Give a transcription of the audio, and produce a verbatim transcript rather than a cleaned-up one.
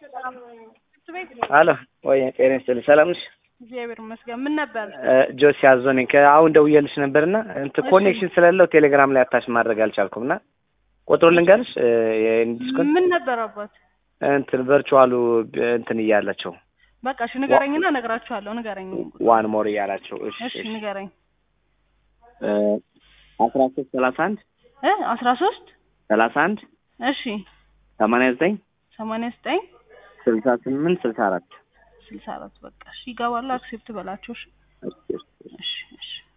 አሎ ወይ ጤና ይስጥልኝ ሰላም ነሽ? እግዚአብሔር ይመስገን። ምን ነበር? ጆሲ አዞኔ ከአሁን ደውዬልሽ ነበርና እንትን ኮኔክሽን ስለሌለው ቴሌግራም ላይ አታች ማድረግ አልቻልኩምና ቁጥሩ ልንገርሽ የዲስኮን ምን ነበር አባት? እንትን ቨርቹዋሉ እንትን እያላቸው በቃ እሺ ንገረኝና እነግራችኋለሁ። ንገረኝ። ዋን ሞር እያላቸው እሺ እሺ ንገረኝ። አስራ ሶስት ሰላሳ አንድ እ አስራ ሶስት ሰላሳ አንድ እሺ ሰማንያ ዘጠኝ ሰማንያ ዘጠኝ ስልሳ ስምንት ስልሳ አራት ስልሳ አራት በቃ እሺ ይገባሉ። አክሴፕት በላቸው። እሺ እሺ እሺ